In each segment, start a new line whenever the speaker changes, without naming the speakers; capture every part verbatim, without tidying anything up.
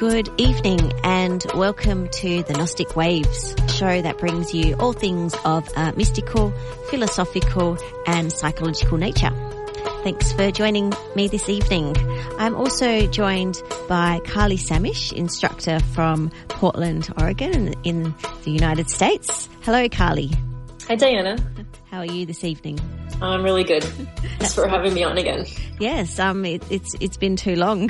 Good evening and welcome to the Gnostic Waves, show that brings you all things of a mystical, philosophical and psychological nature. Thanks for joining me this evening. I'm also joined by Carly Samish, instructor from Portland, Oregon in the United States. Hello, Carly.
Hi, Diana.
How are you this evening?
I'm really good. Thanks for having me on again.
Yes, um, it, it's it's been too long.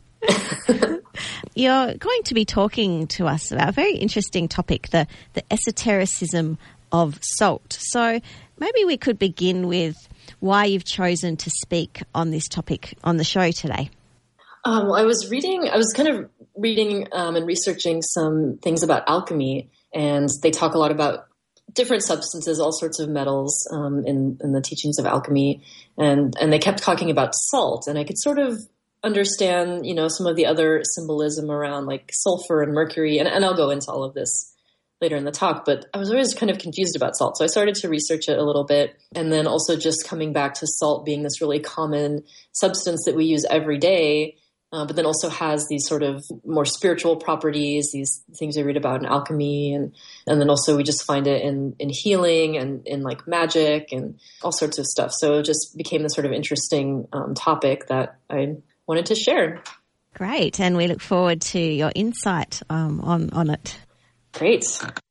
You're going to be talking to us about a very interesting topic, the, the esotericism of salt. So maybe we could begin with why you've chosen to speak on this topic on the show today.
Um, well, I was reading, I was kind of reading um, and researching some things about alchemy, and they talk a lot about different substances, all sorts of metals um, in, in the teachings of alchemy, and, and they kept talking about salt, and I could sort of understand, you know, some of the other symbolism around like sulfur and mercury, and, and I'll go into all of this later in the talk, but I was always kind of confused about salt. So I started to research it a little bit, and then also just coming back to salt being this really common substance that we use every day, uh, but then also has these sort of more spiritual properties, these things we read about in alchemy, and and then also we just find it in, in healing and in like magic and all sorts of stuff. So it just became this sort of interesting um, topic that I wanted to share.
Great, and we look forward to your insight um, on, on it.
Great.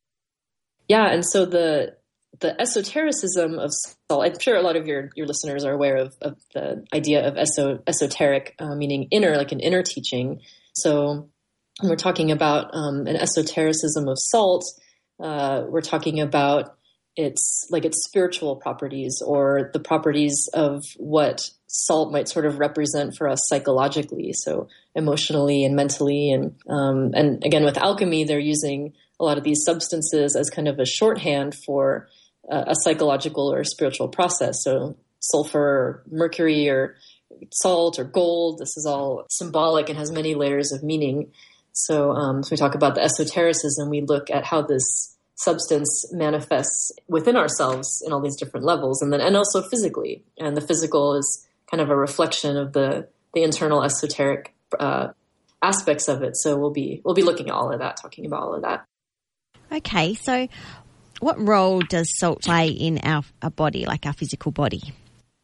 Yeah, and so the the esotericism of salt, I'm sure a lot of your, your listeners are aware of, of the idea of eso, esoteric, uh, meaning inner, like an inner teaching. So when we're talking about um, an esotericism of salt, uh, we're talking about its like its spiritual properties, or the properties of what salt might sort of represent for us psychologically, so emotionally and mentally. And um, and again, with alchemy, they're using a lot of these substances as kind of a shorthand for uh, a psychological or spiritual process. So sulfur, or mercury, or salt, or gold, this is all symbolic and has many layers of meaning. So um, so we talk about the esotericism, we look at how this substance manifests within ourselves in all these different levels, and then and also physically. And the physical is kind of a reflection of the the internal esoteric uh, aspects of it. So we'll be we'll be looking at all of that, talking about all of that.
Okay, so what role does salt play in our, our body, like our physical body?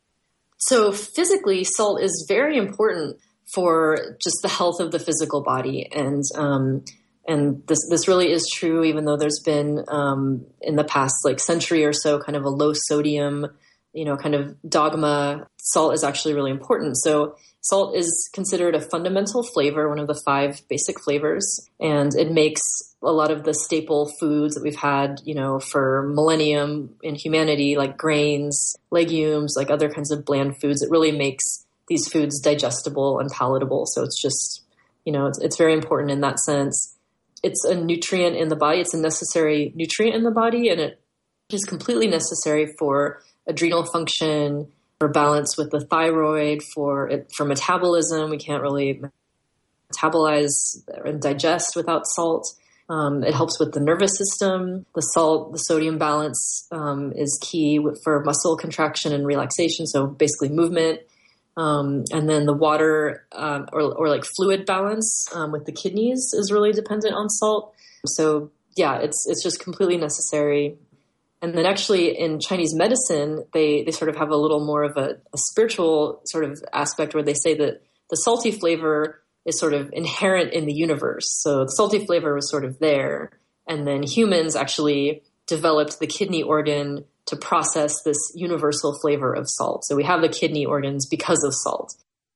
So physically, salt is very important for just the health of the physical body, and um, and this this really is true, even though there's been um, in the past like century or so kind of a low sodium, you know, kind of dogma. Salt is actually really important. So salt is considered a fundamental flavor, one of the five basic flavors, and it makes a lot of the staple foods that we've had, you know, for millennium in humanity, like grains, legumes, like other kinds of bland foods. It really makes these foods digestible and palatable. So it's just, you know, it's, it's very important in that sense. It's a nutrient in the body. It's a necessary nutrient in the body, and it is completely necessary for adrenal function, for balance with the thyroid, for it, for metabolism. We can't really metabolize and digest without salt. Um, it helps with the nervous system. The salt, the sodium balance um, is key for muscle contraction and relaxation, so basically movement. Um, and then the water um, or, or like fluid balance um, with the kidneys is really dependent on salt. So yeah, it's it's just completely necessary. And then actually in Chinese medicine, they, they sort of have a little more of a, a spiritual sort of aspect where they say that the salty flavor is sort of inherent in the universe. So the salty flavor was sort of there. And then humans actually developed the kidney organ to process this universal flavor of salt. So we have the kidney organs because of salt.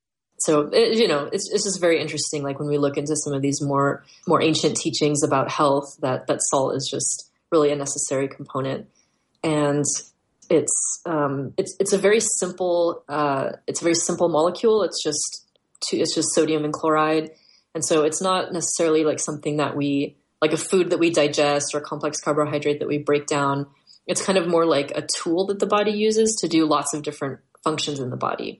So, it, you know, it's, it's just very interesting, like when we look into some of these more more ancient teachings about health, that, that salt is just really a necessary component. And it's um, it's it's a very simple uh, it's a very simple molecule. It's just two, it's just sodium and chloride, and so it's not necessarily like something that we like a food that we digest or complex carbohydrate that we break down. It's kind of more like a tool that the body uses to do lots of different functions in the body.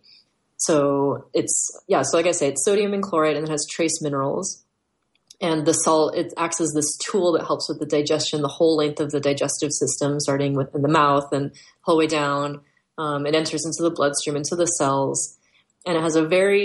So it's yeah. So like I say, it's sodium and chloride, and it has trace minerals. And the salt, it acts as this tool that helps with the digestion, the whole length of the digestive system, starting with in the mouth and the whole way down. Um, it enters into the bloodstream, into the cells. And it has a very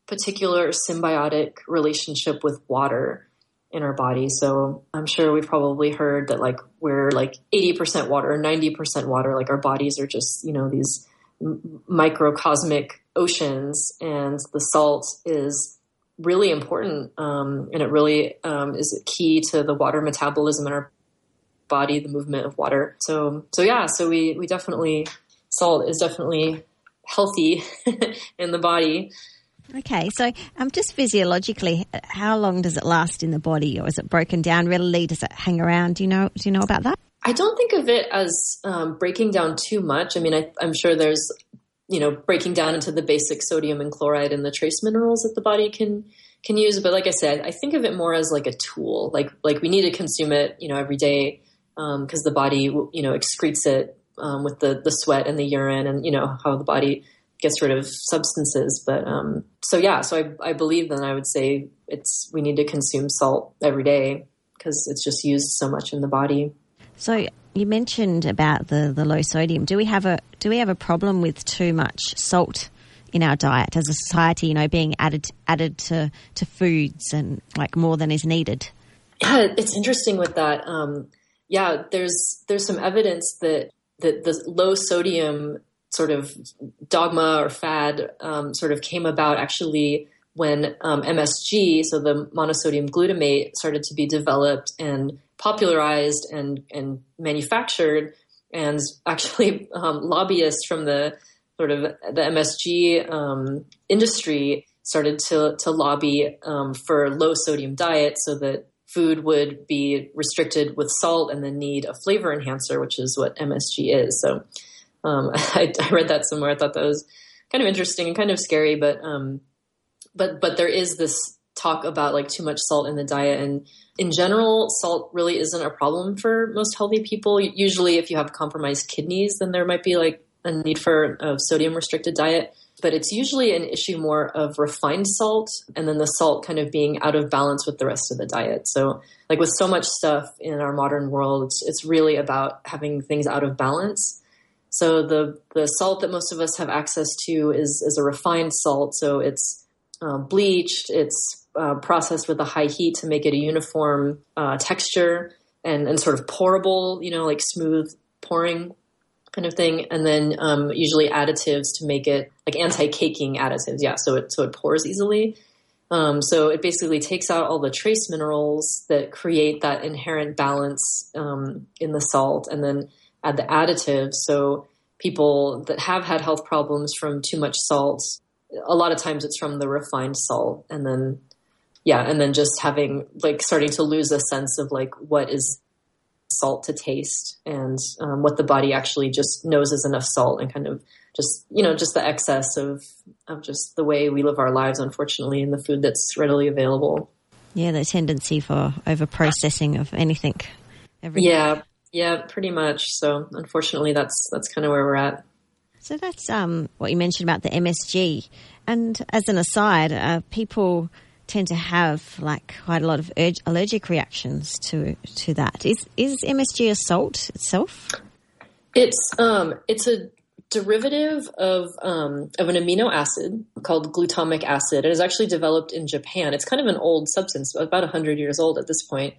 particular symbiotic relationship with water in our body. So I'm sure we've probably heard that like we're like eighty percent water, ninety percent water, like our bodies are just, you know, these m- microcosmic oceans, and the salt is really important. Um, and it really um, is key to the water metabolism in our body, the movement of water. So, so yeah, so we, we definitely, salt is definitely healthy in the body.
Okay, so um, just physiologically, how long does it last in the body, or is it broken down readily? Does it hang around? Do you know? Do you know about that?
I don't think of it as um, breaking down too much. I mean, I, I'm sure there's, you know, breaking down into the basic sodium and chloride and the trace minerals that the body can can use. But like I said, I think of it more as like a tool. Like like we need to consume it, you know, every day because um, the body, you know, excretes it um, with the the sweat and the urine, and you know how the body gets rid of substances. But um, so, yeah, so I, I believe then I would say it's, we need to consume salt every day because it's just used so much in the body.
So you mentioned about the, the low sodium. Do we have a, do we have a problem with too much salt in our diet as a society, you know, being added, added to, to foods and like more than is needed?
Yeah, it's interesting with that. Um, yeah, there's, there's some evidence that, that the low sodium sort of dogma or fad um, sort of came about actually when um, M S G, so the monosodium glutamate, started to be developed and popularized and, and manufactured. And actually um, lobbyists from the sort of the M S G um, industry started to, to lobby um, for low sodium diet so that food would be restricted with salt and then need a flavor enhancer, which is what M S G is. So Um, I, I read that somewhere. I thought that was kind of interesting and kind of scary, but, um, but, but there is this talk about like too much salt in the diet. And in general, salt really isn't a problem for most healthy people. Usually if you have compromised kidneys, then there might be like a need for a sodium restricted diet, but it's usually an issue more of refined salt and then the salt kind of being out of balance with the rest of the diet. So like with so much stuff in our modern world, it's, it's really about having things out of balance. So the, the salt that most of us have access to is, is a refined salt. So it's uh, bleached, it's uh, processed with a high heat to make it a uniform uh, texture and, and sort of pourable, you know, like smooth pouring kind of thing. And then um, usually additives to make it like anti-caking additives. Yeah, so it, so it pours easily. Um, so it basically takes out all the trace minerals that create that inherent balance um, in the salt, and then add the additives. So people that have had health problems from too much salt, a lot of times it's from the refined salt. And then, yeah, and then just having like starting to lose a sense of like what is salt to taste and um, what the body actually just knows is enough salt, and kind of just, you know, just the excess of, of just the way we live our lives, unfortunately, in the food that's readily available.
Yeah, the tendency for over processing of anything. Everything.
Yeah. Yeah, pretty much. So unfortunately, that's that's kind of where we're at.
So that's um, what you mentioned about the M S G. And as an aside, uh, people tend to have like quite a lot of ur- allergic reactions to to that. Is is M S G a salt itself?
It's um it's a derivative of um of an amino acid called glutamic acid. It is actually developed in Japan. It's kind of an old substance, about one hundred years old at this point.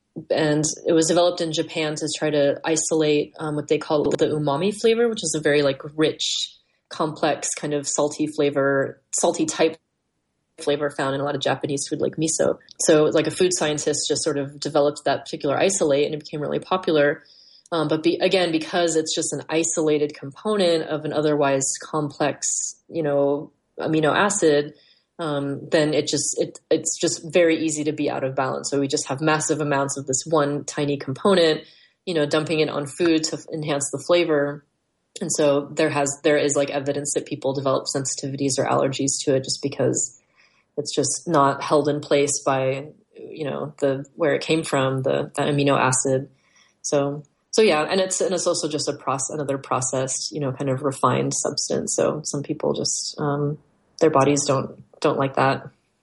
And it was developed in Japan to try to isolate um, what they call the umami flavor, which is a very like rich, complex kind of salty flavor, salty type flavor found in a lot of Japanese food like miso. So like a food scientist just sort of developed that particular isolate, and it became really popular. Um, but be, again, because it's just an isolated component of an otherwise complex, you know, amino acid, Um, then it just, it, it's just very easy to be out of balance. So we just have massive amounts of this one tiny component, you know, dumping it on food to enhance the flavor. And so there has, there is like evidence that people develop sensitivities or allergies to it just because it's just not held in place by, you know, the, where it came from, the, the amino acid. So, so yeah, and it's, and it's also just a process, another processed, you know, kind of refined substance. So some people just, um, their bodies don't, don't like that.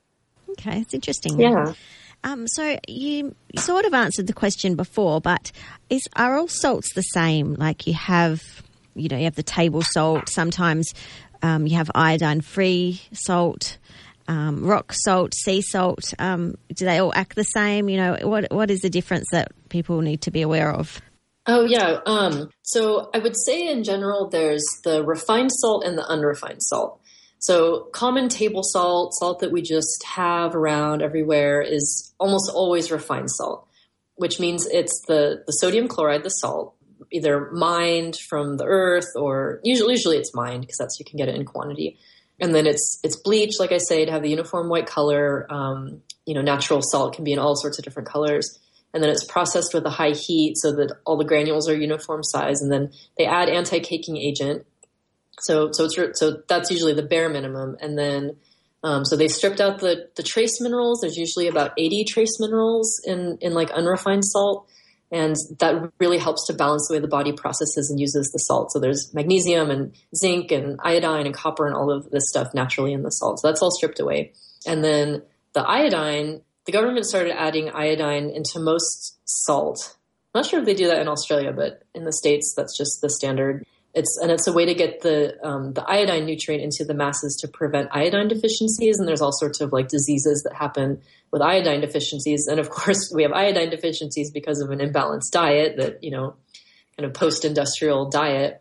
Okay, it's interesting.
Yeah.
Um, so you sort of answered the question before, but is are all salts the same? Like you have, you know, you have the table salt. Sometimes um, you have iodine-free salt. um, rock salt, sea salt, um, do they all act the same? You know, what what is the difference that people need to be aware of?
Oh, yeah. Um, so I would say in general, there's the refined salt and the unrefined salt. So common table salt, salt that we just have around everywhere, is almost always refined salt, which means it's the, the sodium chloride, the salt, either mined from the earth, or usually, usually it's mined because that's, you can get it in quantity. And then it's, it's bleached, like I say, to have the uniform white color. Um, you know, natural salt can be in all sorts of different colors. And then it's processed with a high heat so that all the granules are uniform size. And then they add anti-caking agent. So, so it's, so that's usually the bare minimum. And then, um, so they stripped out the, the trace minerals. There's usually about eighty trace minerals in, in like unrefined salt. And that really helps to balance the way the body processes and uses the salt. So there's magnesium and zinc and iodine and copper and all of this stuff naturally in the salt. So that's all stripped away. And then the iodine, the government started adding iodine into most salt. I'm not sure if they do that in Australia, but in the States, that's just the standard. It's, and it's a way to get the, um, the iodine nutrient into the masses to prevent iodine deficiencies. And there's all sorts of like diseases that happen with iodine deficiencies. And of course we have iodine deficiencies because of an imbalanced diet, that, you know, kind of post-industrial diet.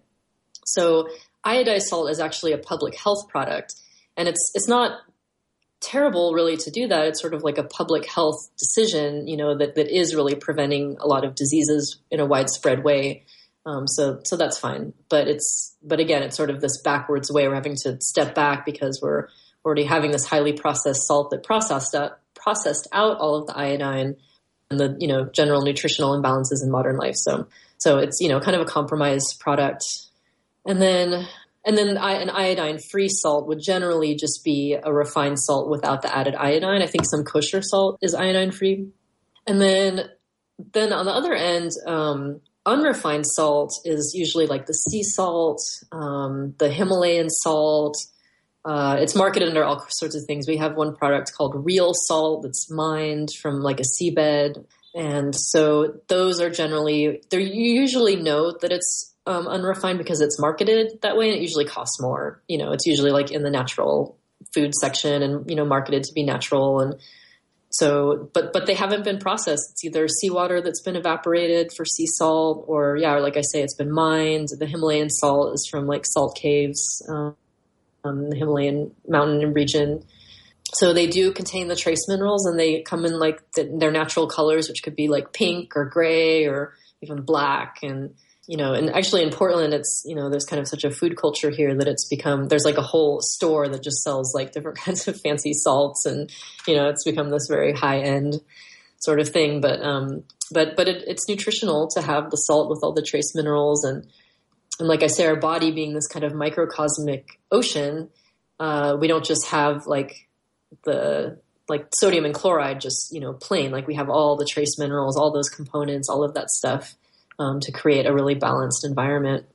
So iodized salt is actually a public health product, and it's, it's not terrible really to do that. It's sort of like a public health decision, you know, that, that is really preventing a lot of diseases in a widespread way. Um, so, so that's fine. But it's, but again, it's sort of this backwards way. We're having to step back because we're already having this highly processed salt that processed out, processed out all of the iodine and the, you know, general nutritional imbalances in modern life. So, so it's, you know, kind of a compromised product. And then, and then an iodine-free salt would generally just be a refined salt without the added iodine. I think some kosher salt is iodine-free. And then, then on the other end, um, unrefined salt is usually like the sea salt, um, the Himalayan salt. Uh, it's marketed under all sorts of things. We have one product called real salt that's mined from like a seabed. And so those are generally, they're, you usually know that it's um, unrefined because it's marketed that way, and it usually costs more. You know, it's usually like in the natural food section and, you know, marketed to be natural. And so, but, but they haven't been processed. It's either seawater that's been evaporated for sea salt, or yeah, or like I say, it's been mined. The Himalayan salt is from like salt caves, um, um, the Himalayan mountain region. So they do contain the trace minerals, and they come in like the, their natural colors, which could be like pink or gray or even black. And, you know, and actually in Portland, it's, you know, there's kind of such a food culture here that it's become, there's like a whole store that just sells like different kinds of fancy salts, and, you know, it's become this very high end sort of thing. But, um, but, but it, it's nutritional to have the salt with all the trace minerals. And, and like I say, our body being this kind of microcosmic ocean, uh, we don't just have like the, like sodium and chloride, just, you know, plain, like we have all the trace minerals, all those components, all of that stuff. Um, to create a really balanced environment.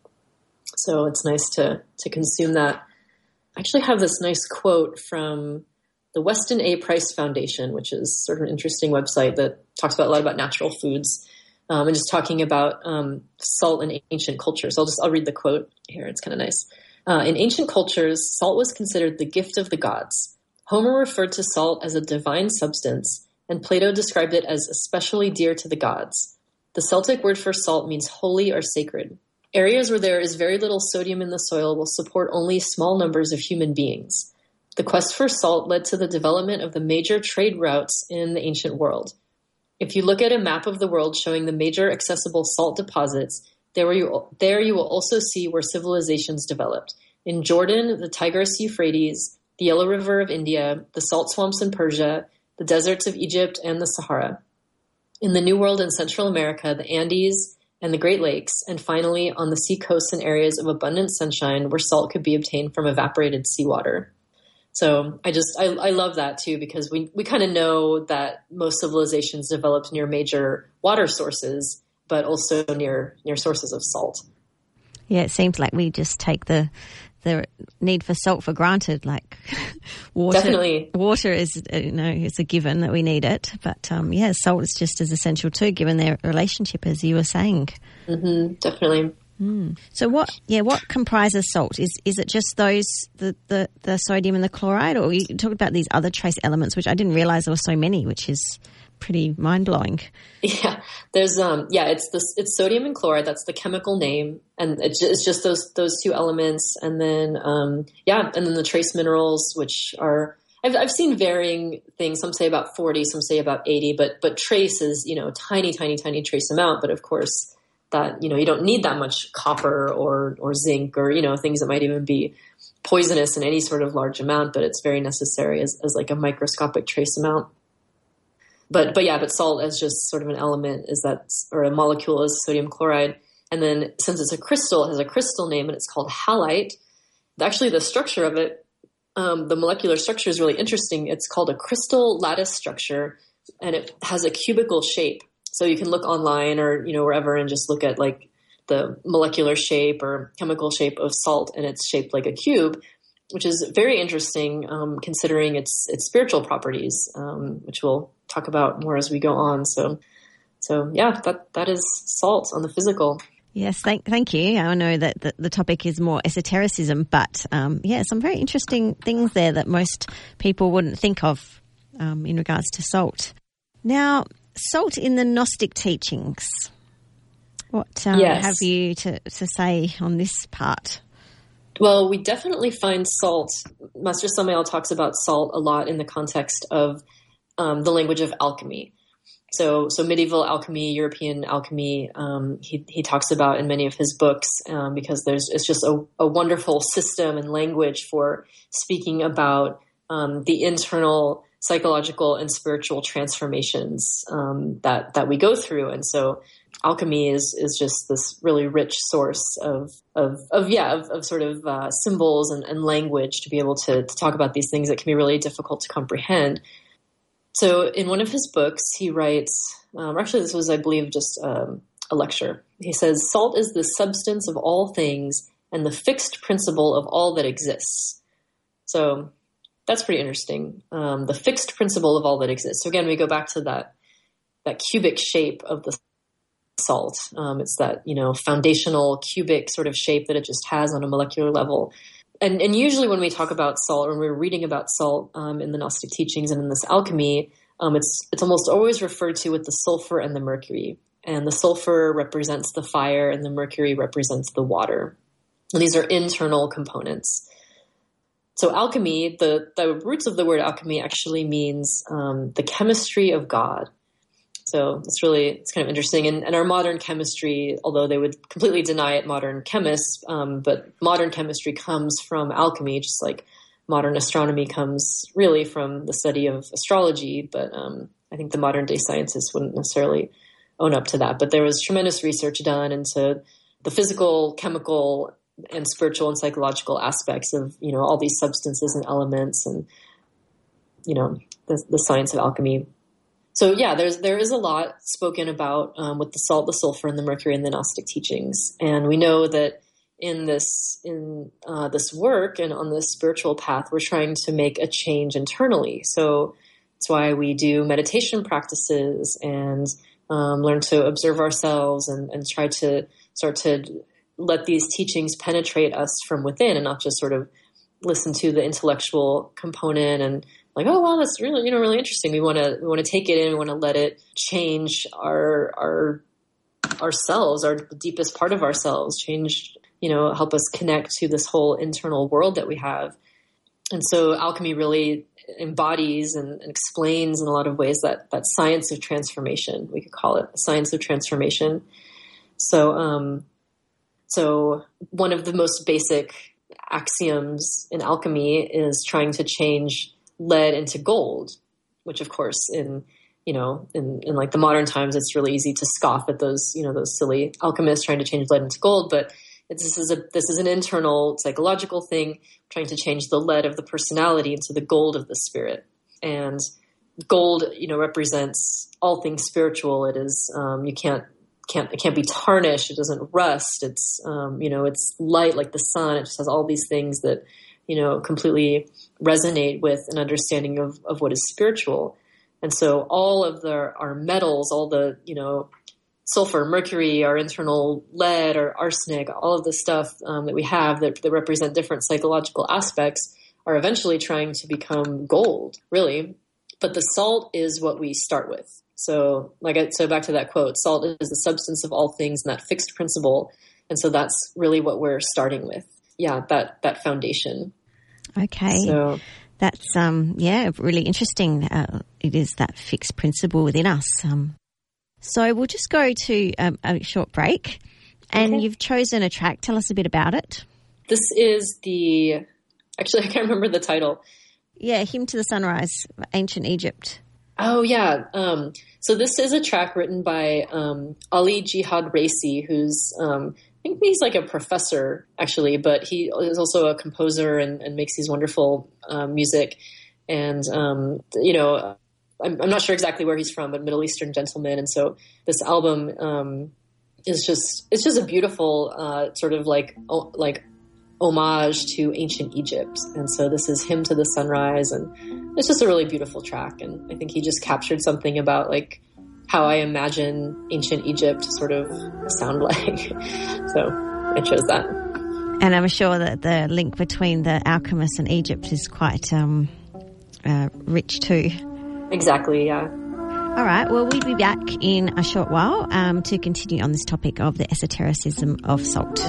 So it's nice to to consume that. I actually have this nice quote from the Weston A. Price Foundation, which is sort of an interesting website that talks about a lot about natural foods, um, and just talking about um, salt in ancient cultures. I'll just I'll read the quote here. It's kind of nice. Uh, in ancient cultures, salt was considered the gift of the gods. Homer referred to salt as a divine substance, and Plato described it as especially dear to the gods. The Celtic word for salt means holy or sacred. Areas where there is very little sodium in the soil will support only small numbers of human beings. The quest for salt led to the development of the major trade routes in the ancient world. If you look at a map of the world showing the major accessible salt deposits, there you, there you will also see where civilizations developed. In Jordan, the Tigris-Euphrates, the Yellow River of India, the salt swamps in Persia, the deserts of Egypt, and the Sahara. In the New World in Central America, the Andes and the Great Lakes, and finally on the sea coasts and areas of abundant sunshine where salt could be obtained from evaporated seawater. So I just, I, I love that too, because we, we kind of know that most civilizations developed near major water sources, but also near, near sources of salt.
Yeah, it seems like we just take the the need for salt for granted. Like water,
definitely,
water is, you know, it's a given that we need it. But um, yeah, salt is just as essential too, given their relationship, as you were saying.
Mm-hmm, definitely.
Mm. So what, yeah, what comprises salt? Is is it just those, the, the, the sodium and the chloride, or you talked about these other trace elements, which I didn't realize there were so many, which is pretty mind-blowing.
Yeah, there's, um, yeah, it's this, it's sodium and chloride. That's the chemical name. And it's just, it's just those, those two elements. And then, um, yeah, and then the trace minerals, which are, I've, I've seen varying things. Some say about forty, some say about eighty, but, but trace is, you know, tiny, tiny, tiny trace amount. But of course, that, you know, you don't need that much copper or, or zinc or, you know, things that might even be poisonous in any sort of large amount, but it's very necessary as, as like a microscopic trace amount. But, but yeah, but salt as just sort of an element is that, or a molecule is sodium chloride. And then since it's a crystal, it has a crystal name and it's called halite. Actually, the structure of it, um, the molecular structure is really interesting. It's called a crystal lattice structure and it has a cubical shape. So you can look online or, you know, wherever and just look at like the molecular shape or chemical shape of salt, and it's shaped like a cube, which is very interesting, um, considering its, its spiritual properties, um, which we'll talk about more as we go on. So, so yeah, that, that is salt on the physical.
Yes, thank thank you. I know that the, the topic is more esotericism, but um, yeah, some very interesting things there that most people wouldn't think of um, in regards to salt. Now, salt in the Gnostic teachings. What um,
yes.
have you to, to say on this part?
Well, we definitely find salt. Master Samael talks about salt a lot in the context of um, the language of alchemy. So, so medieval alchemy, European alchemy, um, he, he talks about in many of his books, um, because there's, it's just a, a wonderful system and language for speaking about, um, the internal psychological and spiritual transformations, um, that, that we go through. And so alchemy is, is just this really rich source of, of, of, yeah, of, of sort of, uh, symbols and, and language to be able to, to talk about these things that can be really difficult to comprehend. So in one of his books, he writes, um, actually this was, I believe, just um, a lecture. He says, salt is the substance of all things and the fixed principle of all that exists. So that's pretty interesting. Um, the fixed principle of all that exists. So again, we go back to that, that cubic shape of the salt. Um, it's that, you know, foundational cubic sort of shape that it just has on a molecular level. And, and usually when we talk about salt, when we're reading about salt um, in the Gnostic teachings and in this alchemy, um, it's it's almost always referred to with the sulfur and the mercury. And the sulfur represents the fire and the mercury represents the water. And these are internal components. So alchemy, the, the roots of the word alchemy actually means um, the chemistry of God. So it's really, it's kind of interesting. And, and our modern chemistry, although they would completely deny it, modern chemists, um, but modern chemistry comes from alchemy, just like modern astronomy comes really from the study of astrology. But um, I think the modern day scientists wouldn't necessarily own up to that. But there was tremendous research done into the physical, chemical, and spiritual and psychological aspects of, you know, all these substances and elements and, you know, the, the science of alchemy. So yeah, there's there is a lot spoken about um, with the salt, the sulfur, and the mercury in the Gnostic teachings, and we know that in this in uh, this work and on this spiritual path, we're trying to make a change internally. So that's why we do meditation practices and um, learn to observe ourselves and, and try to start to let these teachings penetrate us from within, and not just sort of listen to the intellectual component and like, oh, wow, that's really, you know, really interesting. We want to, we want to take it in. We want to let it change our, our, ourselves, our deepest part of ourselves, change, you know, help us connect to this whole internal world that we have. And so alchemy really embodies and, and explains in a lot of ways that, that science of transformation, we could call it science of transformation. So, um, so one of the most basic axioms in alchemy is trying to change lead into gold, which of course in, you know, in, in like the modern times, it's really easy to scoff at those, you know, those silly alchemists trying to change lead into gold. But it's, this is a, this is an internal psychological thing, trying to change the lead of the personality into the gold of the spirit. And gold, you know, represents all things spiritual. It is, um, you can't, can't, it can't be tarnished. It doesn't rust. It's, um, you know, it's light like the sun. It just has all these things that, you know, completely resonate with an understanding of, of what is spiritual. And so all of the, our metals, all the, you know, sulfur, mercury, our internal lead or arsenic, all of the stuff um, that we have that, that represent different psychological aspects are eventually trying to become gold, really. But the salt is what we start with. So like I, so back to that quote, salt is the substance of all things and that fixed principle. And so that's really what we're starting with. Yeah, that, that foundation.
Okay.
So
that's, um, yeah, really interesting. Uh, it is that fixed principle within us. Um, so we'll just go to um, a short break, and
okay.
You've chosen a track. Tell us a bit about it.
This is the, actually I can't remember the title.
Yeah, Hymn to the Sunrise, Ancient Egypt.
Oh, yeah. Um, so this is a track written by um, Ali Jihad Raisi, who's, um, I think he's like a professor, actually, but he is also a composer and, and makes these wonderful uh, music. And, um, you know, I'm, I'm not sure exactly where he's from, but Middle Eastern gentleman. And so this album um, is just, it's just a beautiful uh, sort of like, oh, like, homage to ancient Egypt. And so this is Hymn to the Sunrise, and it's just a really beautiful track. And I think he just captured something about like how I imagine ancient Egypt to sort of sound like. So I chose that.
And I'm sure that the link between the alchemist and Egypt is quite um, uh, rich too.
Exactly, yeah.
All right, well, we'll be back in a short while um, to continue on this topic of the esotericism of salt.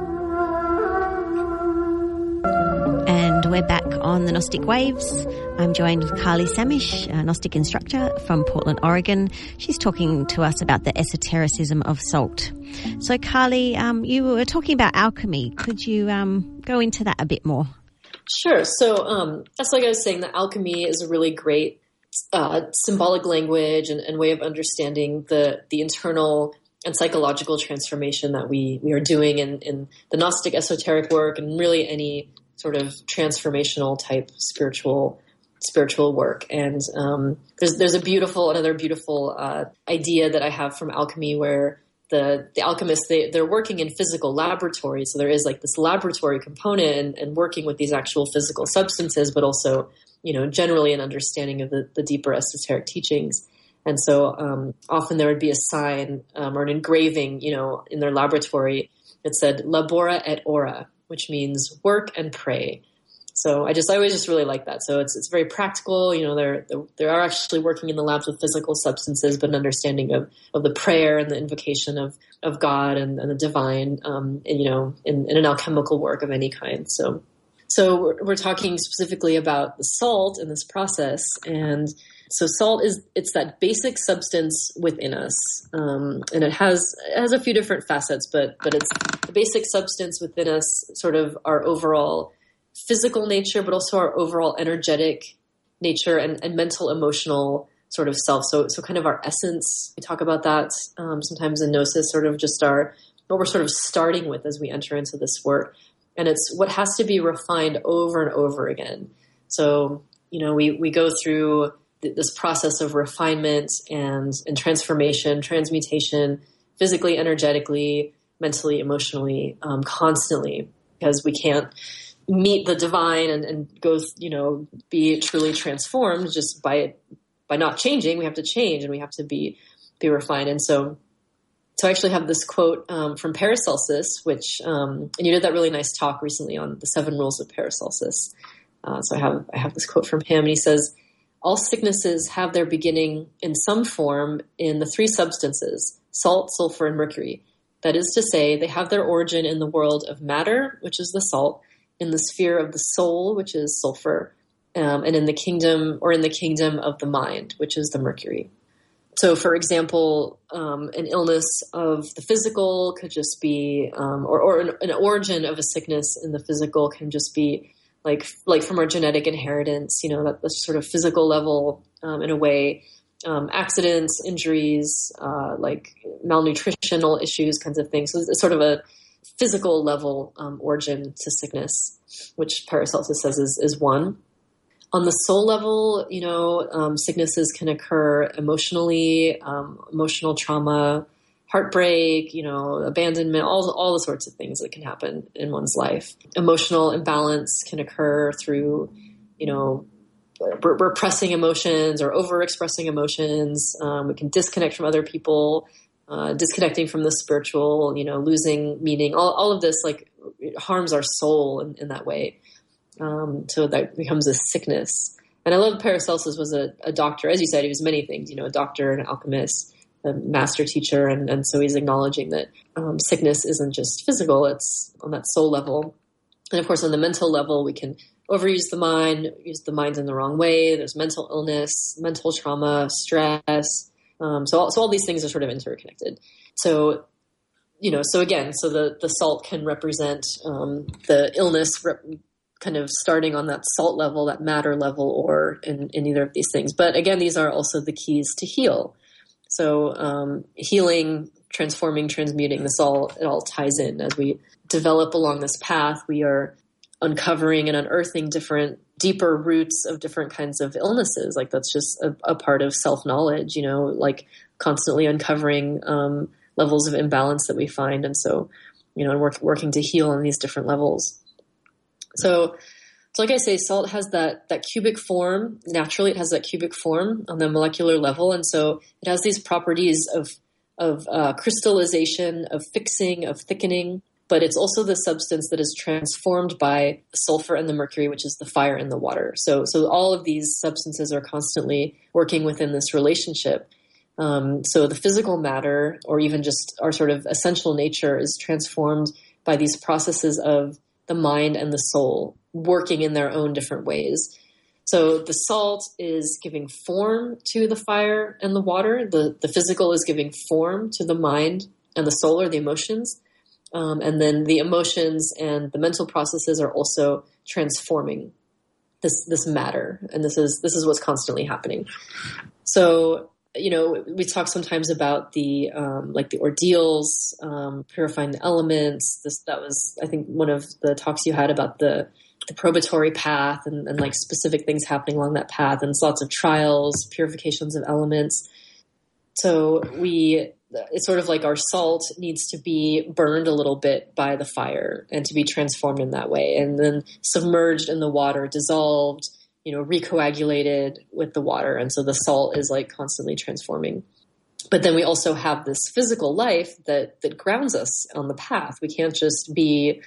And we're back on the Gnostic Waves. I'm joined with Carly Samish, a Gnostic instructor from Portland, Oregon. She's talking to us about the esotericism of salt. So, Carly, um, you were talking about alchemy. Could you um, go into that a bit more?
Sure. So, um, that's like I was saying, that alchemy is a really great uh, symbolic language and, and way of understanding the the internal and psychological transformation that we, we are doing in, in the Gnostic esoteric work, and really any sort of transformational type spiritual spiritual work. And um, there's there's a beautiful another beautiful uh, idea that I have from alchemy, where the the alchemists they they're working in physical laboratories, so there is like this laboratory component and, and working with these actual physical substances, but also, you know, generally an understanding of the, the deeper esoteric teachings. And so um, often there would be a sign um, or an engraving, you know, in their laboratory that said "Labora et ora," which means work and pray. So I just, I always just really like that. So it's, it's very practical. You know, they're, they are actually working in the labs with physical substances, but an understanding of, of the prayer and the invocation of, of God and, and the divine, um, and, you know, in, in an alchemical work of any kind. So, so we're, we're talking specifically about the salt in this process. And so salt is, it's that basic substance within us. Um, and it has, it has a few different facets, but, but it's the basic substance within us, sort of our overall physical nature, but also our overall energetic nature and, and mental, emotional sort of self. So, so kind of our essence. We talk about that um, sometimes in Gnosis, sort of just our, what we're sort of starting with as we enter into this work. And it's what has to be refined over and over again. So, you know, we, we go through th- this process of refinement and, and transformation, transmutation, physically, energetically, mentally, emotionally, um, constantly, because we can't meet the divine and, and go, you know, be truly transformed just by, by not changing. We have to change, and we have to be, be refined. And so, so I actually have this quote, um, from Paracelsus, which, um, and you did that really nice talk recently on the seven rules of Paracelsus. Uh, so I have, I have this quote from him, and he says, "All sicknesses have their beginning in some form in the three substances, salt, sulfur, and mercury. That is to say, they have their origin in the world of matter, which is the salt, in the sphere of the soul, which is sulfur, um, and in the kingdom or in the kingdom of the mind, which is the mercury." So, for example, um, an illness of the physical could just be, um, or, or an, an origin of a sickness in the physical can just be like, like from our genetic inheritance, you know, that the sort of physical level, um, in a way, um, accidents, injuries, uh, like malnutritional issues, kinds of things. So it's sort of a physical level um, origin to sickness, which Paracelsus says is, is one. On the soul level, you know, um, sicknesses can occur emotionally, um, emotional trauma, heartbreak, you know, abandonment, all, all the sorts of things that can happen in one's life. Emotional imbalance can occur through, you know, repressing emotions or overexpressing emotions. Um, we can disconnect from other people, uh, disconnecting from the spiritual, you know, losing meaning, all, all of this, like, it harms our soul in, in that way. Um, so that becomes a sickness. And I love Paracelsus was a, a doctor. As you said, he was many things, you know, a doctor, an alchemist, a master teacher. And, and so he's acknowledging that um, sickness isn't just physical, it's on that soul level. And of course, on the mental level, we can overuse the mind, use the mind in the wrong way. There's mental illness, mental trauma, stress. Um, so, all, so all these things are sort of interconnected. So, you know, so again, so the, the salt can represent um, the illness rep- kind of starting on that salt level, that matter level, or in, in either of these things. But again, these are also the keys to heal. So um, healing, transforming, transmuting, this all, it all ties in. As we develop along this path, we are uncovering and unearthing different, deeper roots of different kinds of illnesses. Like that's just a, a part of self-knowledge, you know, like constantly uncovering um, levels of imbalance that we find. And so, you know, and work, working to heal on these different levels. So, so like I say, salt has that, that cubic form. Naturally, it has that cubic form on the molecular level. And so it has these properties of, of uh, crystallization, of fixing, of thickening. But it's also the substance that is transformed by the sulfur and the mercury, which is the fire and the water. So, so all of these substances are constantly working within this relationship. Um, so the physical matter, or even just our sort of essential nature, is transformed by these processes of the mind and the soul working in their own different ways. So the salt is giving form to the fire and the water. The, the physical is giving form to the mind and the soul, or the emotions. Um, and then the emotions and the mental processes are also transforming this this matter, and this is this is what's constantly happening. So, you know, we talk sometimes about the um, like the ordeals, um, purifying the elements. This that was, I think, one of the talks you had about the the probatory path and, and like specific things happening along that path, and lots of trials, purifications of elements. So we. It's sort of like our salt needs to be burned a little bit by the fire and to be transformed in that way, and then submerged in the water, dissolved, you know, recoagulated with the water. And so the salt is like constantly transforming. But then we also have this physical life that, that grounds us on the path. We can't just be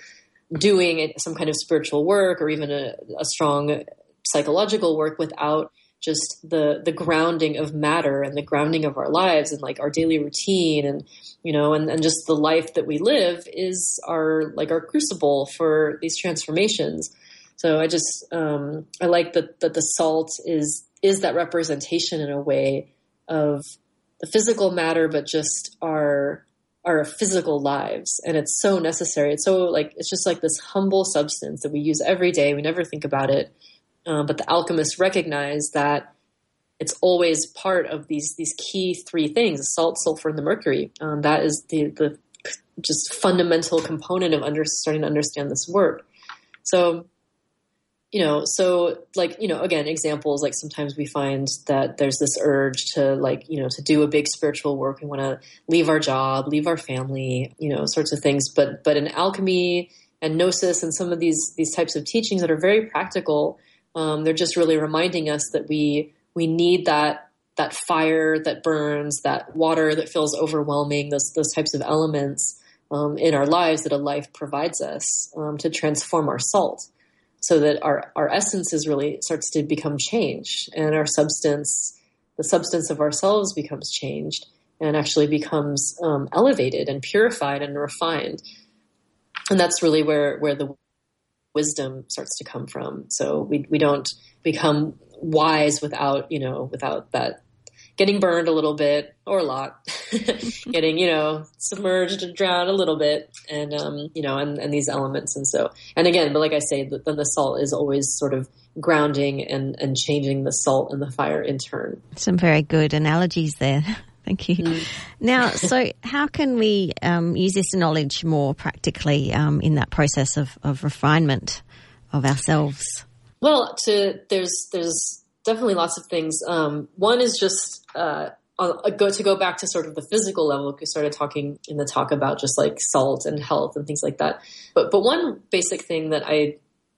doing some kind of spiritual work or even a, a strong psychological work without just the, the grounding of matter and the grounding of our lives and like our daily routine and, you know, and, and just the life that we live is our, like our crucible for these transformations. So I just, um, I like that, that the salt is, is that representation in a way of the physical matter, but just our, our physical lives. And it's so necessary. It's so like, it's just like this humble substance that we use every day. We never think about it. Um, but the alchemists recognize that it's always part of these these key three things: the salt, sulfur, and the mercury. Um, that is the the just fundamental component of under, starting to understand this work. So, you know, so like, you know, again, examples, like sometimes we find that there's this urge to like, you know, to do a big spiritual work. We want to leave our job, leave our family, you know, sorts of things. But but in alchemy and gnosis and some of these these types of teachings that are very practical, Um, they're just really reminding us that we we need that that fire that burns, that water that feels overwhelming, those those types of elements um, in our lives that a life provides us um, to transform our salt, so that our our essence is really starts to become changed, and our substance, the substance of ourselves, becomes changed and actually becomes um, elevated and purified and refined, and that's really where where the wisdom starts to come from. So we we don't become wise without, you know, without that getting burned a little bit or a lot, getting, you know, submerged and drowned a little bit, and, um, you know, and, and these elements. And so, and again, but like I say, then the salt is always sort of grounding and, and changing the salt and the fire in turn.
Some very good analogies there. Thank you. Mm. Now, so how can we um, use this knowledge more practically um, in that process of, of refinement of ourselves?
Well, to there's there's definitely lots of things. Um, one is just uh, uh, go to go back to sort of the physical level. We started talking in the talk about just like salt and health and things like that. But but one basic thing that I,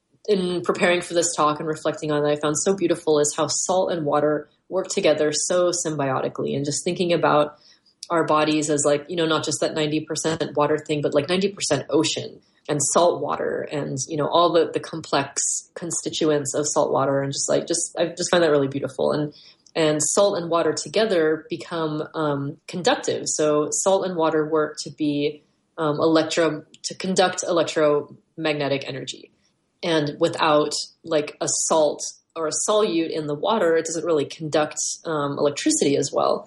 in preparing for this talk and reflecting on that I found so beautiful is how salt and water work together so symbiotically, and just thinking about our bodies as like, you know, not just that ninety percent water thing, but like ninety percent ocean and salt water and, you know, all the, the complex constituents of salt water. And just like, just, I just find that really beautiful. And, and salt and water together become um, conductive. So salt and water work to be um, electro, to conduct electromagnetic energy. And without like a salt or a solute in the water, it doesn't really conduct um, electricity as well.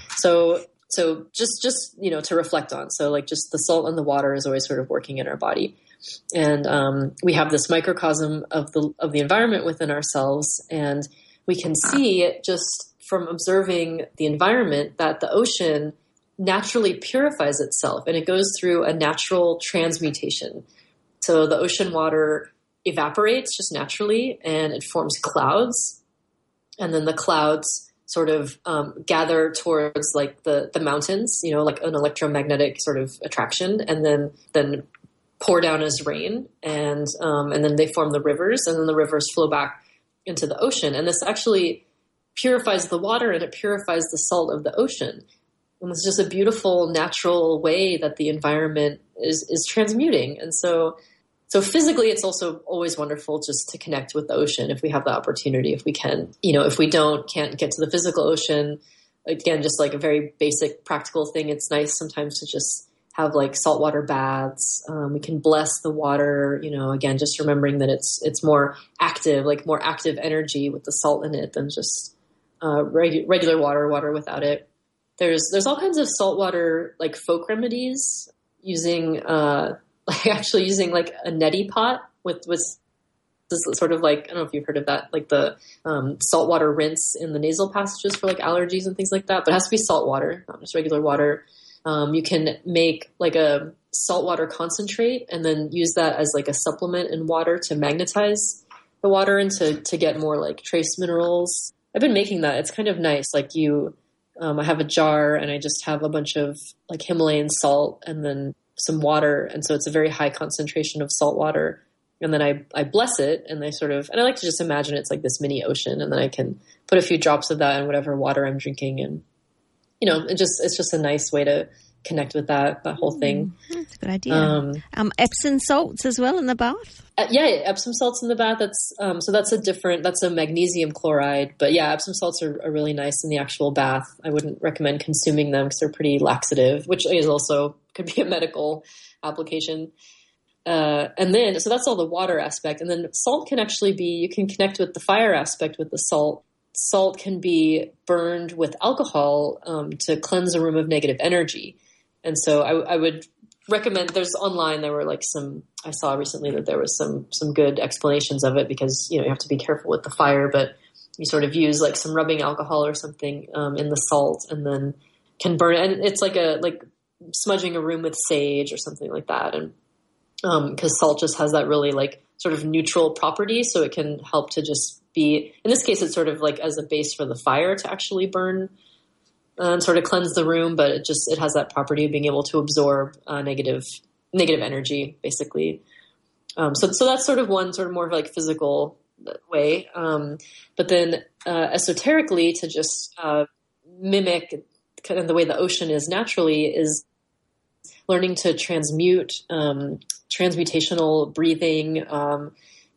So So just, just, you know, to reflect on. So like just the salt and the water is always sort of working in our body. And um, we have this microcosm of the, of the environment within ourselves. And we can see just from observing the environment that the ocean naturally purifies itself and it goes through a natural transmutation. So the ocean water evaporates just naturally and it forms clouds. And then the clouds sort of um, gather towards like the, the mountains, you know, like an electromagnetic sort of attraction, and then then pour down as rain, and um, and then they form the rivers, and then the rivers flow back into the ocean. And this actually purifies the water and it purifies the salt of the ocean. And it's just a beautiful, natural way that the environment is is transmuting. And so So physically, it's also always wonderful just to connect with the ocean if we have the opportunity, if we can. You know, if we don't, can't get to the physical ocean, again, just like a very basic practical thing, it's nice sometimes to just have like saltwater baths. Um, we can bless the water, you know, again, just remembering that it's it's more active, like more active energy with the salt in it than just uh, regu- regular water, water without it. There's there's all kinds of saltwater like folk remedies using uh like actually using like a neti pot with, with this sort of like, I don't know if you've heard of that, like the um, saltwater rinse in the nasal passages for like allergies and things like that, but it has to be salt water, not just regular water. Um, you can make like a saltwater concentrate and then use that as like a supplement in water to magnetize the water and to, to get more like trace minerals. I've been making that. It's kind of nice. Like you, um, I have a jar and I just have a bunch of like Himalayan salt and then some water. And so it's a very high concentration of salt water. And then I, I bless it and I sort of, and I like to just imagine it's like this mini ocean. And then I can put a few drops of that in whatever water I'm drinking. And, you know, it just, it's just a nice way to connect with that, that whole thing.
That's a good idea. Um, um, Epsom salts as well in the bath?
Uh, yeah, Epsom salts in the bath. That's, um, so that's a different, that's a magnesium chloride, but yeah, Epsom salts are, are really nice in the actual bath. I wouldn't recommend consuming them because they're pretty laxative, which is also could be a medical application. Uh, and then, so that's all the water aspect. And then salt can actually be, you can connect with the fire aspect with the salt. Salt can be burned with alcohol um, to cleanse a room of negative energy. And so I, I would recommend, there's online, there were like some, I saw recently that there was some, some good explanations of it because, you know, you have to be careful with the fire, but you sort of use like some rubbing alcohol or something um, in the salt and then can burn it. And it's like a, like smudging a room with sage or something like that. And um, cause salt just has that really like sort of neutral property. So it can help to just be, in this case, it's sort of like as a base for the fire to actually burn and sort of cleanse the room, but it just, it has that property of being able to absorb uh, negative, negative energy, basically. Um, so, so that's sort of one sort of more like physical way. Um, but then uh, esoterically to just uh, mimic kind of the way the ocean is naturally is learning to transmute, um, transmutational breathing, um,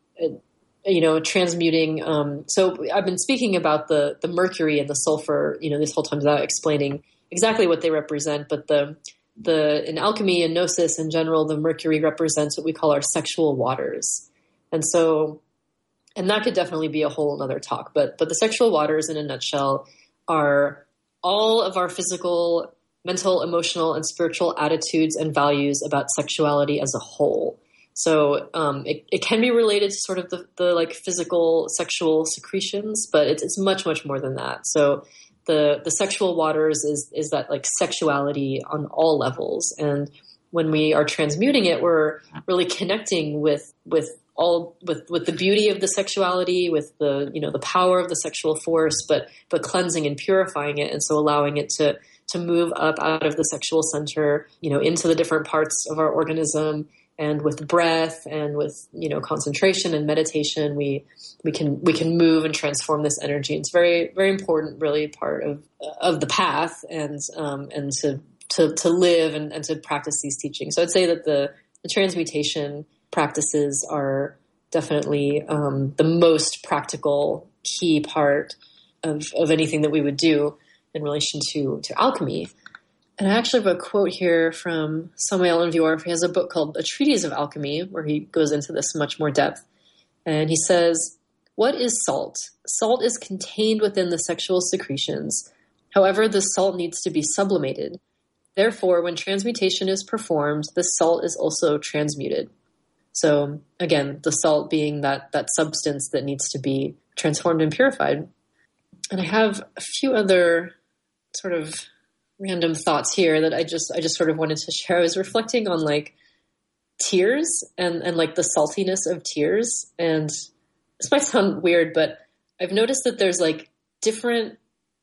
you know, transmuting. Um, so I've been speaking about the, the mercury and the sulfur, you know, this whole time without explaining exactly what they represent, but the, the, in alchemy and gnosis in general, the mercury represents what we call our sexual waters. And so, and that could definitely be a whole nother talk, but, but the sexual waters in a nutshell are all of our physical, mental, emotional, and spiritual attitudes and values about sexuality as a whole. So um, it, it can be related to sort of the, the like physical sexual secretions, but it's, it's much, much more than that. So the, the sexual waters is, is that like sexuality on all levels. And when we are transmuting it, we're really connecting with, with all, with, with the beauty of the sexuality, with the, you know, the power of the sexual force, but, but cleansing and purifying it. And so allowing it to, to move up out of the sexual center, you know, into the different parts of our organism, And with breath and with, you know, concentration and meditation, we, we can, we can move and transform this energy. It's very, very important, really part of, of the path and, um, and to, to, to live and, and to practice these teachings. So I'd say that the, the transmutation practices are definitely, um, the most practical key part of, of anything that we would do in relation to, to alchemy. And I actually have a quote here from Samael Aun Weor. He has a book called A Treatise of Alchemy, where he goes into this much more depth. And he says, "What is salt? Salt is contained within the sexual secretions. However, the salt needs to be sublimated. Therefore, when transmutation is performed, the salt is also transmuted." So again, the salt being that, that substance that needs to be transformed and purified. And I have a few other sort of random thoughts here that I just, I just sort of wanted to share. I was reflecting on like tears and, and like the saltiness of tears. And this might sound weird, but I've noticed that there's like different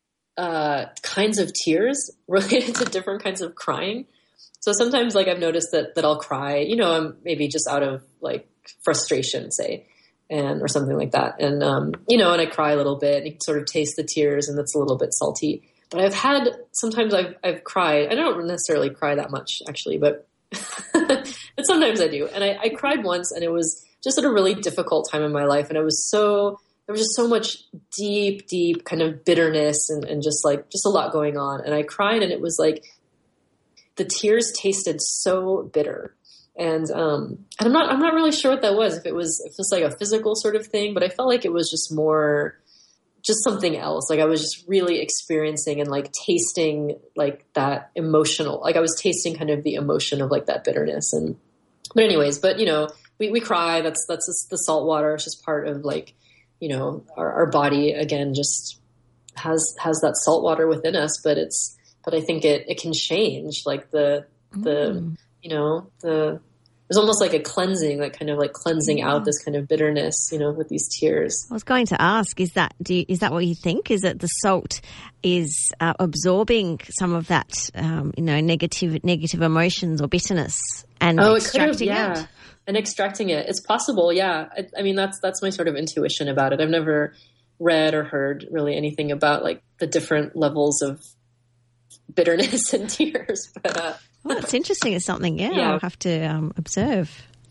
uh, kinds of tears related to different kinds of crying. So sometimes like I've noticed that, that I'll cry, you know, I'm maybe just out of like frustration, say, and, or something like that. And, um, you know, and I cry a little bit and you can sort of taste the tears and it's a little bit salty. But I've had, sometimes I've, I've cried. I don't necessarily cry that much actually, but, but sometimes I do. And I, I cried once and it was just at a really difficult time in my life. And it was so, there was just so much deep, deep kind of bitterness and, and just like, just a lot going on. And I cried and it was like, the tears tasted so bitter. And, um, and I'm not, I'm not really sure what that was. If it was, if it was like a physical sort of thing, but I felt like it was just more, just something else. Like I was just really experiencing and like tasting like that emotional, like I was tasting kind of the emotion of like that bitterness. And, but anyways, but you know, we, we cry. That's, that's just the salt water. It's just part of like, you know, our, our body again, just has, has that salt water within us, but it's, but I think it, it can change like the, the, mm. you know, the, there's almost like a cleansing, like kind of like cleansing yeah. out this kind of bitterness, you know, with these tears.
I was going to ask, is that, do you, is that what you think? Is that the salt is uh, absorbing some of that, um, you know, negative, negative emotions or bitterness and
oh,
extracting
it? Yeah.
it?
And extracting it. It's possible. Yeah. I, I mean, that's, that's my sort of intuition about it. I've never read or heard really anything about like the different levels of bitterness and tears, but, uh,
well, it's interesting. It's something, yeah, yeah. I'll have to um, observe.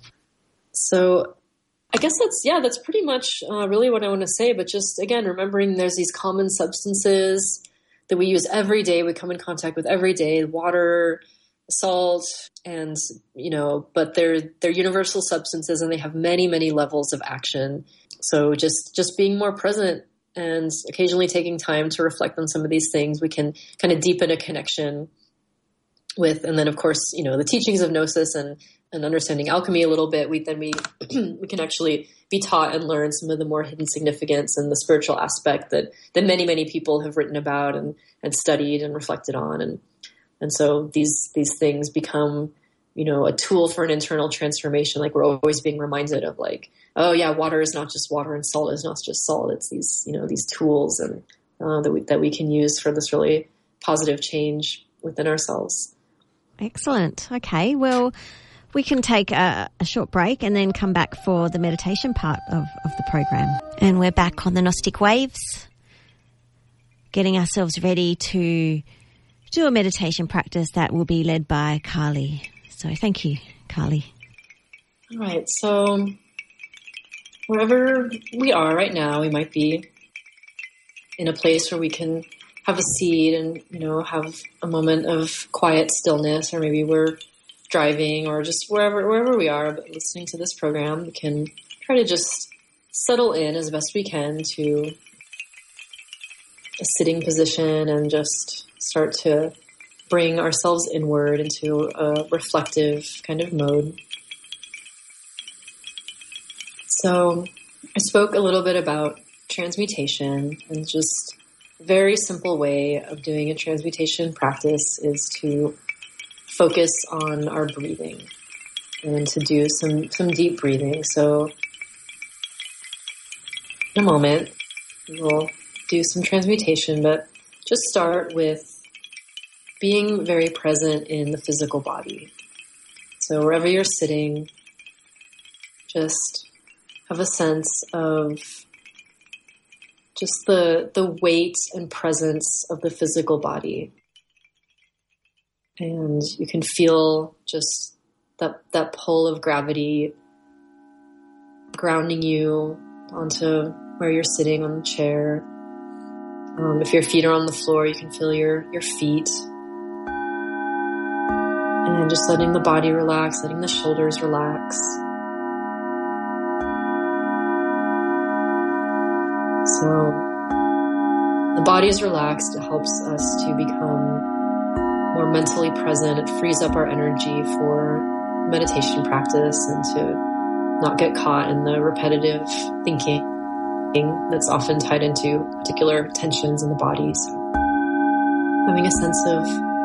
So I guess that's, yeah, that's pretty much uh, really what I want to say. But just, again, remembering there's these common substances that we use every day, we come in contact with every day, water, salt, and, you know, but they're, they're universal substances and they have many, many levels of action. So just, just being more present and occasionally taking time to reflect on some of these things, we can kind of deepen a connection with, and then of course, you know, the teachings of Gnosis and, and understanding alchemy a little bit, we then we, we can actually be taught and learn some of the more hidden significance and the spiritual aspect that, that many, many people have written about and, and studied and reflected on. And, and so these, these things become, you know, a tool for an internal transformation. Like we're always being reminded of like, oh yeah, water is not just water and salt is not just salt. It's these, you know, these tools and, uh, that we, that we can use for this really positive change within ourselves.
Excellent. Okay. Well, we can take a, a short break and then come back for the meditation part of, of the program. And we're back on the Gnostic Waves, getting ourselves ready to do a meditation practice that will be led by Carly. So thank you, Carly.
All right. So wherever we are right now, we might be in a place where we can have a seat and, you know, have a moment of quiet stillness, or maybe we're driving or just wherever, wherever we are but listening to this program, we can try to just settle in as best we can to a sitting position and just start to bring ourselves inward into a reflective kind of mode. So I spoke a little bit about transmutation, and just a very simple way of doing a transmutation practice is to focus on our breathing and to do some, some deep breathing. So in a moment, we'll do some transmutation, but just start with being very present in the physical body. So wherever you're sitting, just have a sense of just the the weight and presence of the physical body. And you can feel just that that pull of gravity grounding you onto where you're sitting on the chair. Um, if your feet are on the floor, you can feel your, your feet. And just letting the body relax, letting the shoulders relax. So the body is relaxed. It helps us to become more mentally present. It frees up our energy for meditation practice and to not get caught in the repetitive thinking that's often tied into particular tensions in the body. So having a sense of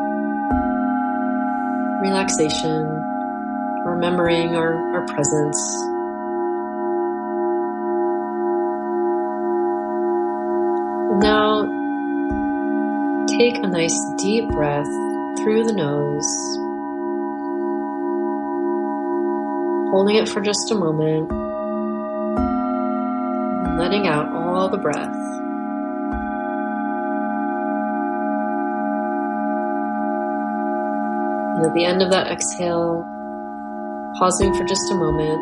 relaxation, remembering our, our presence. Now, take a nice deep breath through the nose, holding it for just a moment, and letting out all the breath. And at the end of that exhale, pausing for just a moment,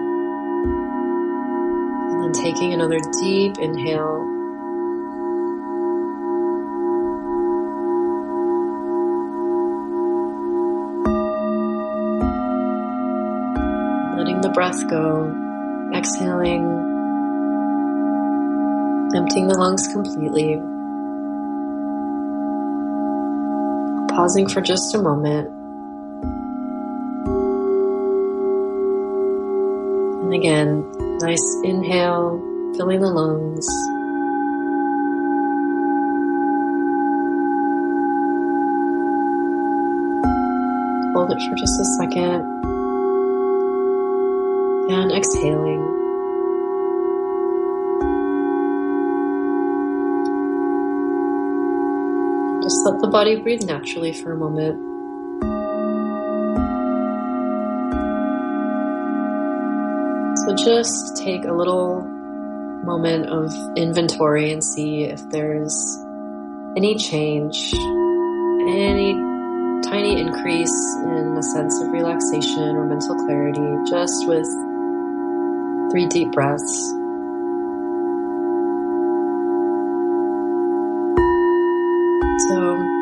and then taking another deep inhale. Letting the breath go, exhaling, emptying the lungs completely. Pausing for just a moment. And again, nice inhale, filling the lungs. Hold it for just a second. And exhaling. Just let the body breathe naturally for a moment. So just take a little moment of inventory and see if there's any change, any tiny increase in a sense of relaxation or mental clarity, just with three deep breaths. So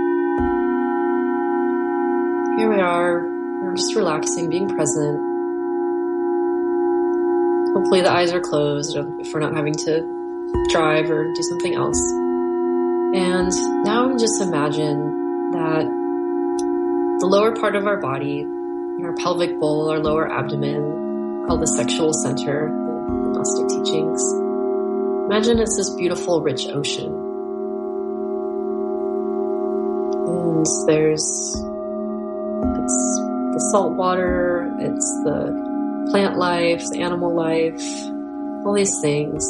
here we are, we're just relaxing, being present. Hopefully the eyes are closed if we're not having to drive or do something else. And now just imagine that the lower part of our body, our pelvic bowl, our lower abdomen, called the sexual center, the Gnostic teachings. Imagine it's this beautiful, rich ocean. And there's, it's the salt water, it's the plant life, the animal life, all these things.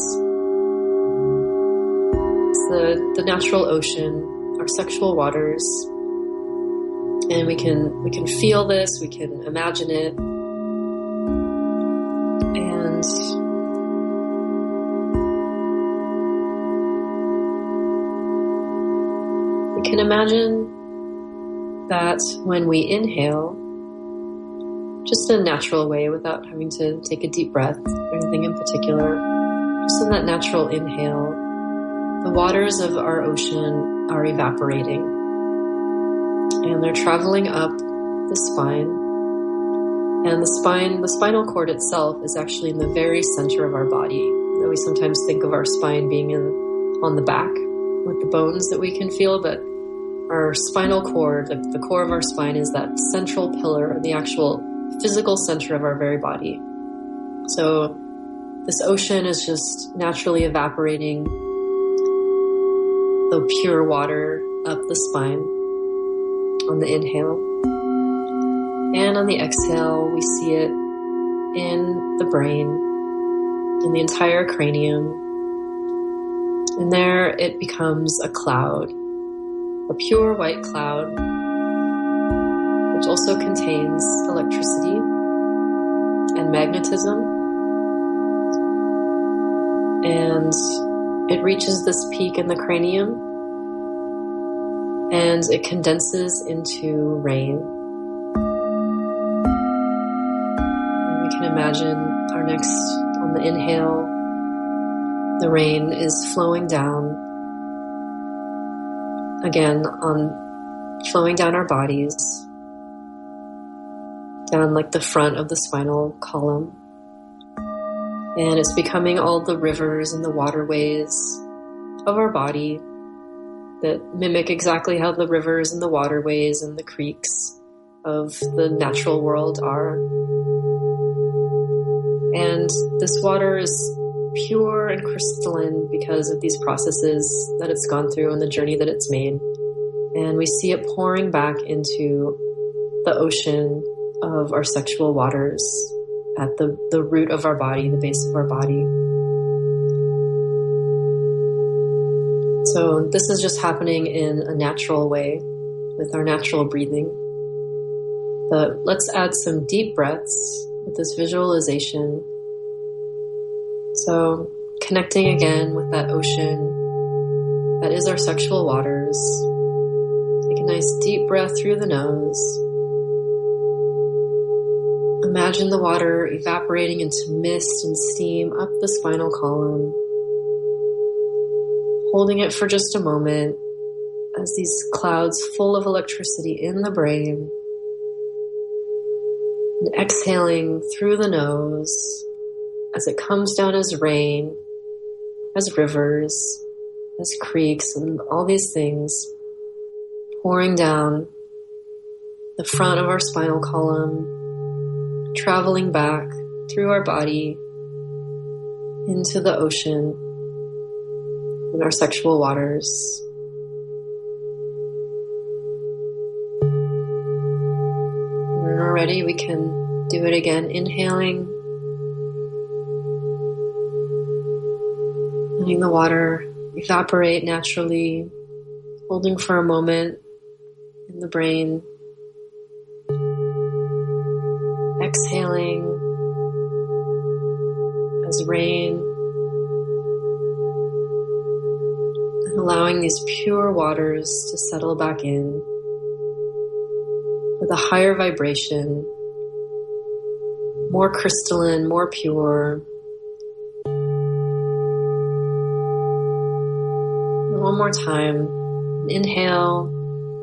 It's the, the natural ocean, our sexual waters. And we can we can feel this, we can imagine it. And we can imagine that when we inhale, just in a natural way without having to take a deep breath or anything in particular, just in that natural inhale, the waters of our ocean are evaporating. And they're traveling up the spine. And the spine, the spinal cord itself is actually in the very center of our body. Though we sometimes think of our spine being in on the back with the bones that we can feel, but our spinal cord, the, the core of our spine, is that central pillar, the actual physical center of our very body. So this ocean is just naturally evaporating the pure water up the spine on the inhale. And on the exhale, we see it in the brain, in the entire cranium. And there it becomes a cloud, a pure white cloud, which also contains electricity. and magnetism. And it reaches this peak in the cranium, and it condenses into rain. And we can imagine our next, on the inhale, the rain is flowing down, again, on flowing down our bodies, down like the front of the spinal column. And it's becoming all the rivers and the waterways of our body that mimic exactly how the rivers and the waterways and the creeks of the natural world are. And this water is pure and crystalline because of these processes that it's gone through and the journey that it's made. And we see it pouring back into the ocean of our sexual waters at the, the root of our body, the base of our body. So this is just happening in a natural way with our natural breathing. But let's add some deep breaths with this visualization. So connecting again with that ocean that is our sexual waters. Take a nice deep breath through the nose. Imagine the water evaporating into mist and steam up the spinal column. Holding it for just a moment as these clouds full of electricity in the brain. And exhaling through the nose as it comes down as rain, as rivers, as creeks, and all these things pouring down the front of our spinal column, traveling back through our body into the ocean and our sexual waters. When we're ready, we can do it again, inhaling, letting the water evaporate naturally, holding for a moment in the brain. Exhaling as rain, and allowing these pure waters to settle back in with a higher vibration, more crystalline, more pure. And one more time, inhale.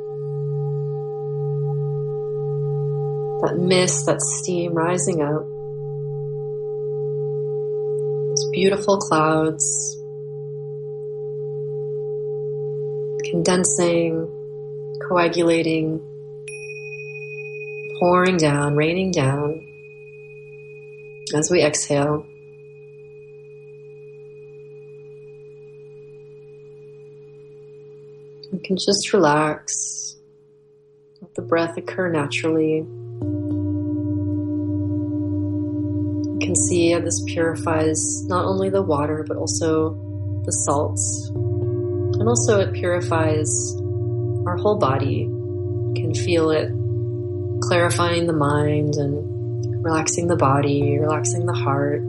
That mist, that steam rising up. Those beautiful clouds condensing, coagulating, pouring down, raining down as we exhale. We can just relax, let the breath occur naturally. You can see how this purifies not only the water, but also the salts. And also it purifies our whole body. You can feel it clarifying the mind and relaxing the body, relaxing the heart.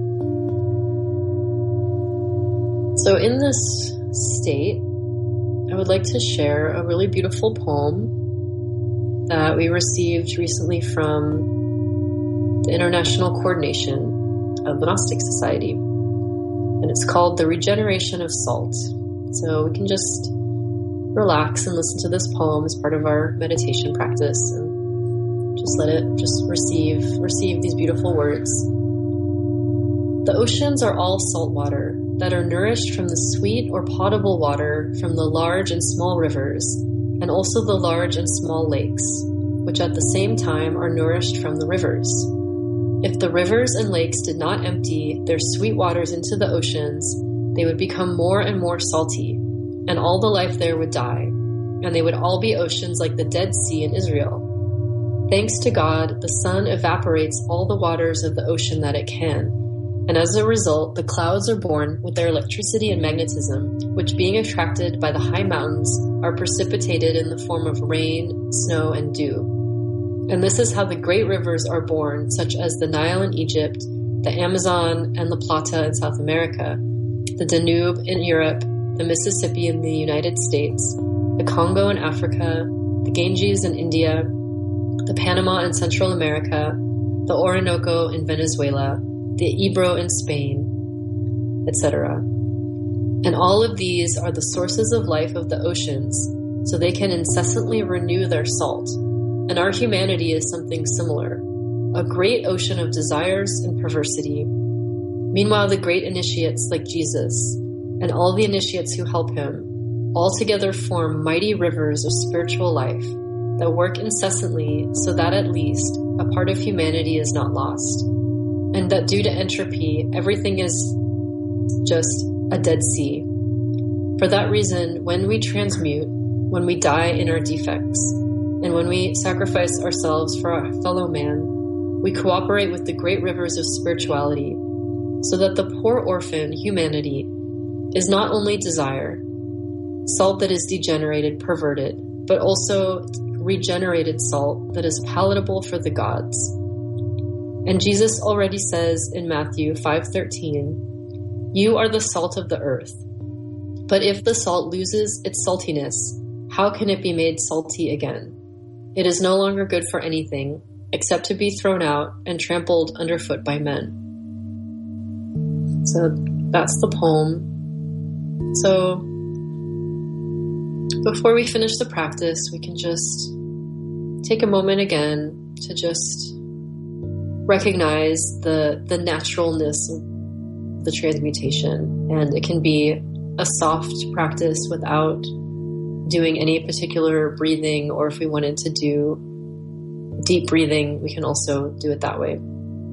So in this state, I would like to share a really beautiful poem that we received recently from the International Coordination of the Gnostic Society. And it's called The Regeneration of Salt. So we can just relax and listen to this poem as part of our meditation practice and just let it just receive, receive these beautiful words. The oceans are all salt water that are nourished from the sweet or potable water from the large and small rivers, and also the large and small lakes, which at the same time are nourished from the rivers. If the rivers and lakes did not empty their sweet waters into the oceans, they would become more and more salty, and all the life there would die, and they would all be oceans like the Dead Sea in Israel. Thanks to God, the sun evaporates all the waters of the ocean that it can, and as a result, the clouds are born with their electricity and magnetism, which being attracted by the high mountains are precipitated in the form of rain, snow, and dew. And this is how the great rivers are born, such as the Nile in Egypt, the Amazon and the Plata in South America, the Danube in Europe, the Mississippi in the United States, the Congo in Africa, the Ganges in India, the Panama in Central America, the Orinoco in Venezuela, the Ebro in Spain, et cetera. And all of these are the sources of life of the oceans, so they can incessantly renew their salt. And our humanity is something similar, a great ocean of desires and perversity. Meanwhile, the great initiates like Jesus and all the initiates who help him all together form mighty rivers of spiritual life that work incessantly so that at least a part of humanity is not lost, and that due to entropy, everything is just a dead sea. For that reason, when we transmute, when we die in our defects, and when we sacrifice ourselves for our fellow man, we cooperate with the great rivers of spirituality, so that the poor orphan, humanity, is not only desire, salt that is degenerated, perverted, but also regenerated salt that is palatable for the gods. And Jesus already says in Matthew five thirteen, "You are the salt of the earth. But if the salt loses its saltiness, how can it be made salty again? It is no longer good for anything except to be thrown out and trampled underfoot by men." So that's the poem. So before we finish the practice, we can just take a moment again to just recognize the the naturalness of the transmutation. And it can be a soft practice without doing any particular breathing, or if we wanted to do deep breathing, we can also do it that way.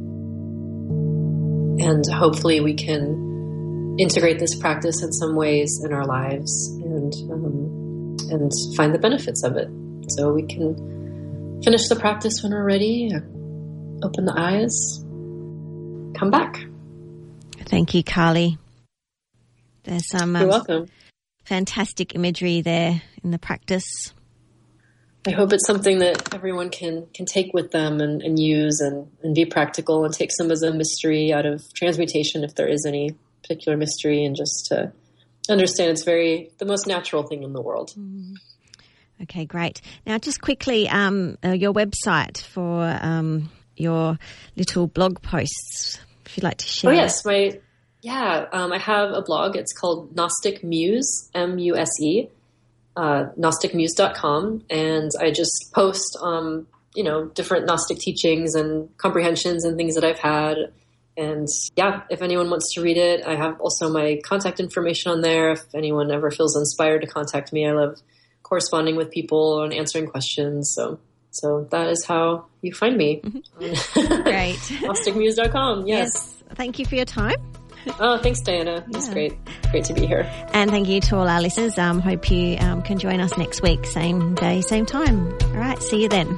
And hopefully we can integrate this practice in some ways in our lives and um, and find the benefits of it. So we can finish the practice when we're ready. Open the eyes. Come back.
Thank you, Carly. There's some um,
You're welcome.
Fantastic imagery there in the practice.
I hope it's something that everyone can can take with them and, and use and, and be practical and take some of the mystery out of transmutation, if there is any particular mystery, and just to understand it's very the most natural thing in the world.
Mm. Okay, great. Now, just quickly, um, uh, your website for um, your little blog posts, if you'd like to share.
Oh, yes. My, yeah, um, I have a blog. It's called Gnostic Muse, M U S E, uh, gnostic muse dot com. And I just post, um, you know, different Gnostic teachings and comprehensions and things that I've had. And yeah, if anyone wants to read it, I have also my contact information on there. If anyone ever feels inspired to contact me, I love corresponding with people and answering questions. So so that is how you find me.
Mm-hmm. Great.
gnostic muse dot com. Yes.
yes. Thank you for your time.
Oh, thanks, Diana. It was yeah. great. Great to be here.
And thank you to all our listeners. Um, hope you um, can join us next week, same day, same time. All right. See you then.